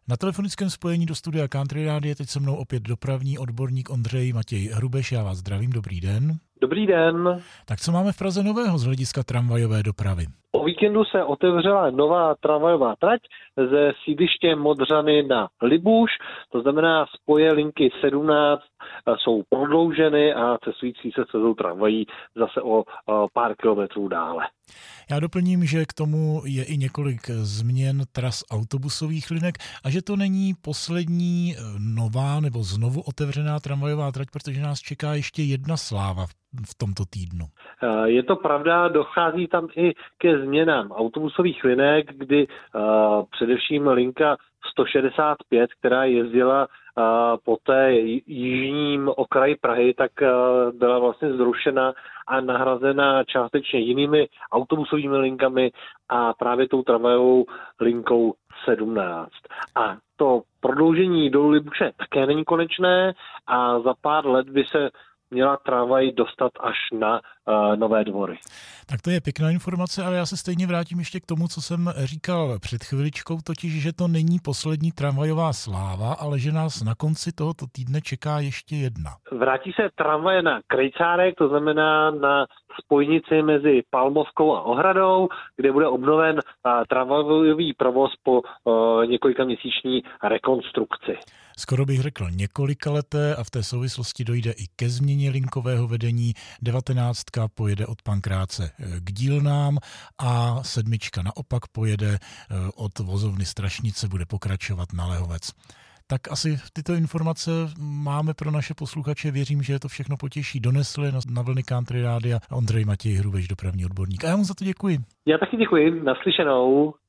Na telefonickém spojení do studia Country Rádia je teď se mnou opět dopravní odborník Ondřej Matěj Hrubeš. Já vás zdravím, dobrý den. Dobrý den. Tak co máme v Praze nového z hlediska tramvajové dopravy? O víkendu se otevřela nová tramvajová trať ze sídliště Modřany na Libuš, to znamená spoje linky 17 jsou prodlouženy a cestující se svezou tramvají zase o pár kilometrů dále. Já doplním, že k tomu je i několik změn tras autobusových linek a že to není poslední nová nebo znovu otevřená tramvajová trať, protože nás čeká ještě jedna sláva v tomto týdnu. Je to pravda, dochází tam i ke změnám autobusových linek, kdy především linka 165, která jezdila po té jižním okraji Prahy, tak byla vlastně zrušena a nahrazena částečně jinými autobusovými linkami a právě tou tramvajovou linkou 17. A to prodloužení do Libuše také není konečné a za pár let by se měla tramvaj dostat až na Nové Dvory. Tak to je pěkná informace, ale já se stejně vrátím ještě k tomu, co jsem říkal před chviličkou, totiž, že to není poslední tramvajová sláva, ale že nás na konci tohoto týdne čeká ještě jedna. Vrátí se tramvaje na Krejcárek, to znamená na spojnici mezi Palmovkou a Ohradou, kde bude obnoven tramvajový provoz po několika měsíční rekonstrukci. Skoro bych řekl několikaleté a v té souvislosti dojde i ke změně linkového vedení. 19 pojede od Pankráce k Dílnám a 7 naopak pojede od vozovny Strašnice, bude pokračovat na Lehovec. Tak asi tyto informace máme pro naše posluchače. Věřím, že to všechno potěší. Donesli na vlny Country Rádia Ondřej Matěj Hrubeš, dopravní odborník. A já mu za to děkuji. Já taky děkuji. Naslyšenou.